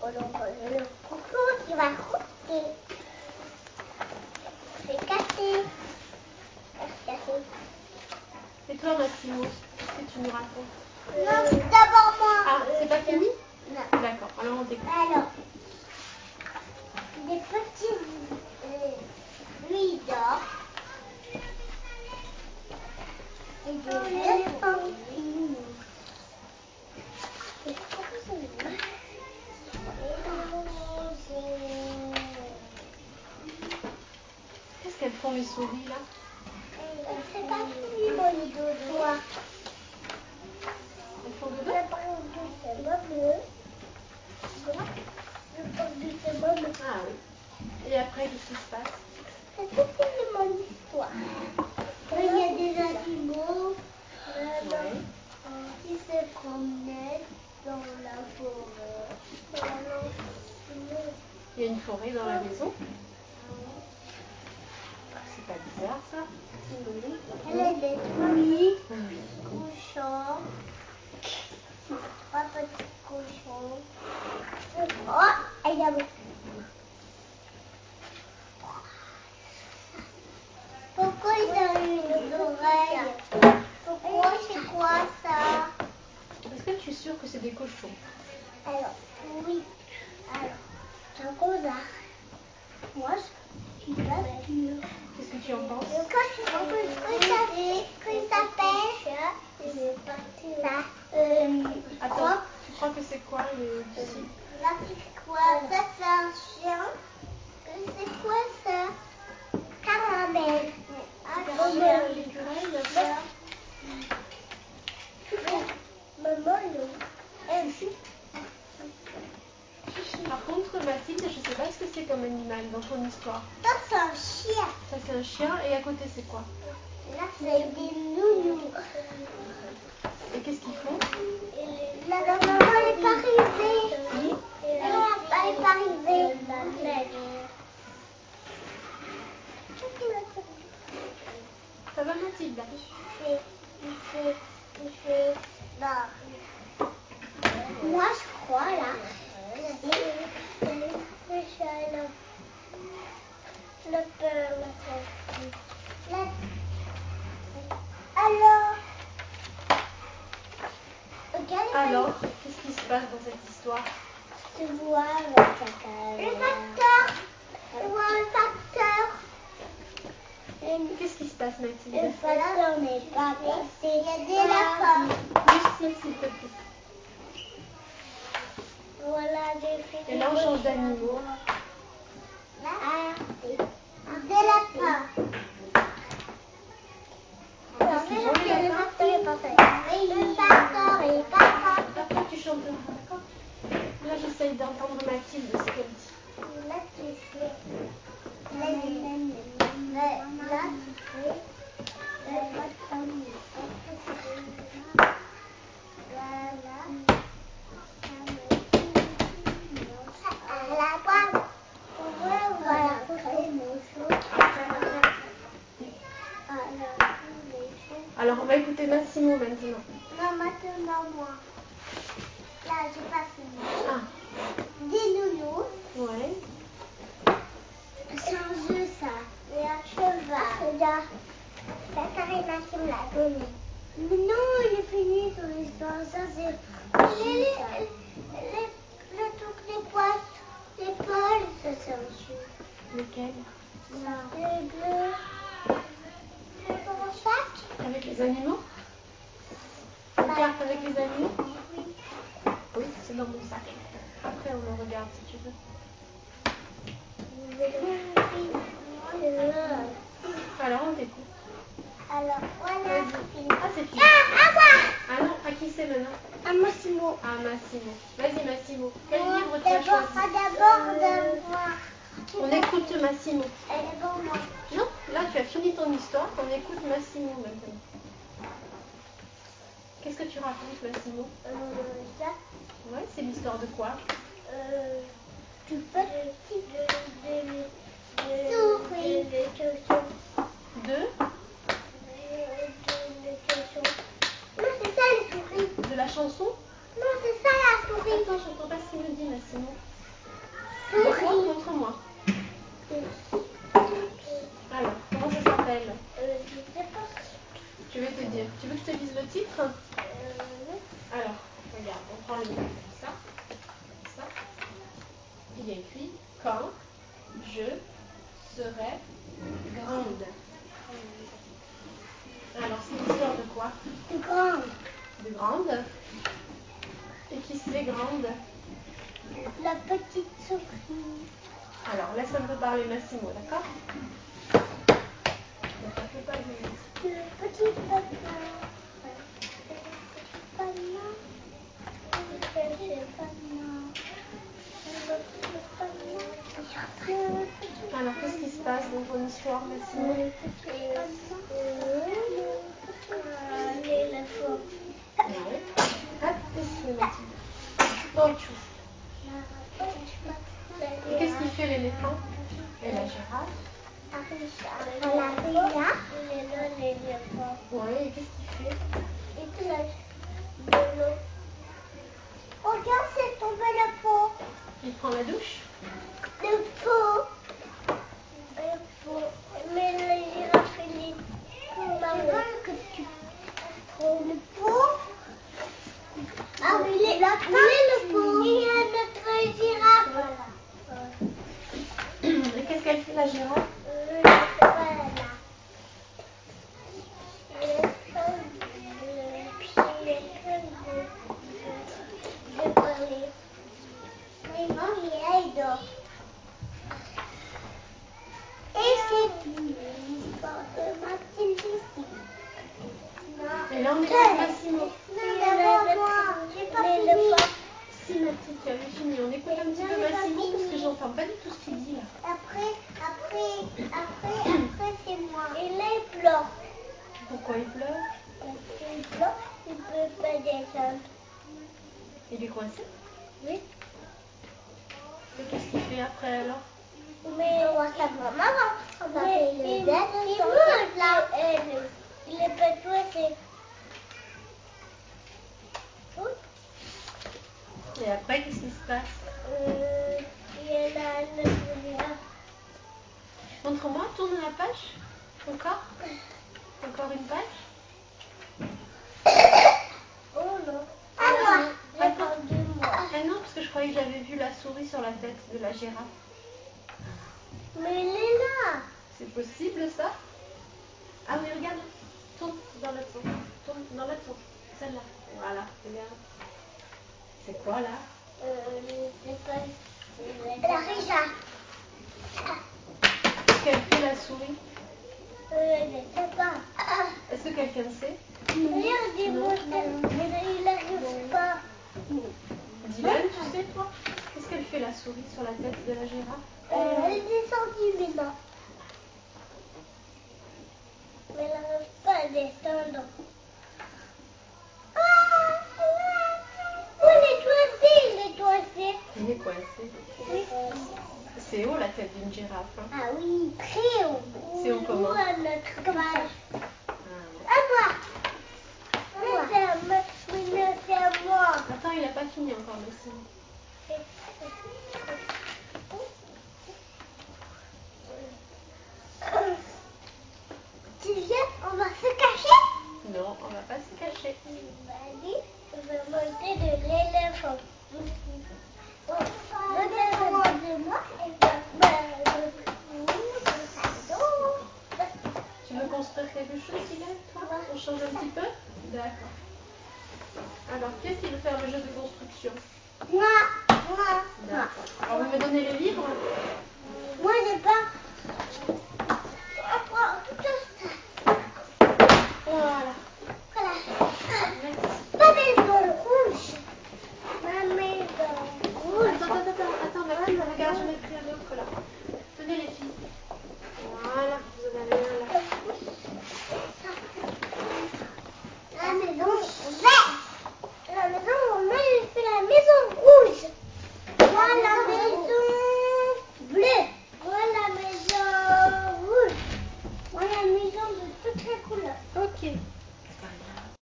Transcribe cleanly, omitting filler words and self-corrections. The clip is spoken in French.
le coucou qui va croquer. Je vais casser. Casser. Et toi, Massimo, qu'est-ce que tu nous racontes? Non, d'abord moi. Ah, c'est pas fini? Non. D'accord, alors on t'écoute. Alors, des petits lui d'or et des enfants. Qu'est-ce qu'elles font les souris là? C'est pas fini mon dodo. Elles font dodo? Je parle de ce bleu. Je parle de ce bleu. Ah oui. Et après, qu'est-ce qui se passe? C'est tout fini mon histoire. Il y a des animaux qui se promènent dans la forêt. Il y a une forêt dans la maison. C'est pas bizarre ça? Elle a des fruits, cochons, trois petits cochons. Oh, elle a pourquoi ils ont une oreille? Pourquoi c'est quoi ça? Est-ce que tu es sûre que c'est des cochons? Alors, oui. Alors, c'est un connard. Moi, je suis pas sûre. Qu'est-ce que tu en penses? Quand ça pêche, ça. Attends, tu crois que c'est quoi ici? Là, c'est quoi? Ça, c'est un chien. C'est quoi ça? Caramel. Caramel, l'écureuil. Maman, non. Chouchou. Par contre, Mathilde, je ne sais pas ce que c'est comme animal dans ton histoire. Ça, c'est un chien. Ça, c'est un chien. Et à côté, c'est quoi? Là, c'est des nounous. Et qu'est-ce qu'ils font? La maman n'est pas arrivée. Elle n'est pas arrivée. Ça va, Mathilde? Il fait là. Moi, je crois là. Alors, qu'est-ce qui se passe dans cette histoire? Tu vois le facteur. Tu vois le facteur. Qu'est-ce qui se passe, Mathilde? Le facteur n'est pas passé. Il y a des lapins. Juste s'il te plaît. Voilà, j'ai fait. Et là, on change d'animaux. Là, des lapins. Qu'est-ce qu'ils font, les lapins? Le facteur est pas passé. Après, tu chanteras, d'accord? Là, j'essaye d'entendre Mathilde, ce qu'elle dit. Là, tu fais. Là, tu fais. Alors, on va écouter Massimo maintenant. Non, maintenant, moi. Là, j'ai pas fini. Ah. Des nounous. Ouais. C'est un jeu, ça. Et un cheval. Regarde. Ça, Karina qui me l'a donné. Mais non, il est fini sur l'histoire. Ça, c'est. Le truc des poisses. Les pôles, ça, c'est un jeu. Lequel? Non. Le bleu. Le gros sac. Avec les animaux? Une carte avec les animaux? Oui. Oui, c'est dans mon sac. Après, on le regarde si tu veux. Alors, on t'écoute. Alors, voilà. Ah, c'est fini. Ah, moi. Ah non, à qui c'est maintenant? À Massimo. Ah, Massimo. Vas-y, Massimo. Quel livre tu as D'abord, choisi? d'abord de moi. On écoute Massimo. D'abord moi. Non, là, tu as fini ton histoire. On écoute Massimo maintenant. Qu'est-ce que tu racontes, Massimo? Ça. Ouais, c'est l'histoire de quoi? Tu peux souris. De? Non, c'est ça les souris. De la chanson? Non, c'est ça la souris. Attends, j'entends pas ce qu'il me dit, Massimo. Montre-moi. Alors, comment ça s'appelle? Je sais pas. Je vais te dire. Tu veux que je te dise le titre? Alors, regarde, on prend le livre comme ça. Comme ça. Il est écrit quand je serai grande. Alors, c'est l'histoire de quoi? De grande. De grande. Et qui c'est grande? La petite souris. Alors, laisse un peu parler Massimo, d'accord? Le petit papa. Alors, qu'est-ce qui se passe dans ton histoire, Massimo? L'éléphant. Oui. Hop, dessus, Mathilde. Autre chose. Et qu'est-ce qui fait l'éléphant? Et la girafe? Oui, et qu'est-ce qu'il fait? Il plage de l'eau. Regarde, c'est tombé le pot. Il prend la douche? Le pot. Mais la girafe, elle est que tu prends le pot. Ah, mais il est le pot. Il y a notre girafe. Et qu'est-ce qu'elle fait, la girafe? Et là, on est avec Massimo. J'ai pas fini. Si, Mathilde, tu avais fini. On écoute un petit peu Massimo parce que j'entends pas du tout ce qu'il dit là. Après, c'est moi. Et là, il pleure. Pourquoi il pleure? Parce qu'il pleure, il ne peut pas descendre. Il est coincé? Oui. Et qu'est-ce qu'il fait après alors? Mais on va savoir maman. On va faire le dette. Là. Il est pas coincé. Et après, qu'est-ce qui se passe? Il y a notre girafe. Montre-moi, tourne la page. Encore? Encore une page? Oh non. Ah moi. J'ai perdu moi. Ah non, parce que je croyais que j'avais vu la souris sur la tête de la girafe. Mais elle est là. C'est possible ça? Ah oui, regarde. Tourne dans l'autre sens. Tourne dans l'autre sens. Celle-là. Voilà, regarde. C'est quoi là? Je sais pas. La girafe. Qu'est-ce qu'elle fait la souris? Je sais pas. Est-ce que quelqu'un sait? Regarde, il n'arrive pas. Dylan, tu sais toi? Qu'est-ce qu'elle fait la souris sur la tête de la girafe? Elle est descendue maintenant. Mais elle n'arrive pas à descendre. Oh, il est coincé. Il est coincé. Oui. C'est haut la tête d'une girafe. Hein? Ah oui, très haut. C'est haut comment? À notre page. Ah. À moi. C'est à moi. Attends, il n'a pas fini encore, Massimo. Tu viens, on va se cacher? Non, on va pas se cacher. Vas-y, on va monter de l'éléphant. Tu veux construire quelque chose, Dylan, toi? On change un petit peu? D'accord. Alors, qui est-ce qui veut faire le jeu de construction? Moi. D'accord. Alors, vous me donnez les livres? Moi, j'ai pas.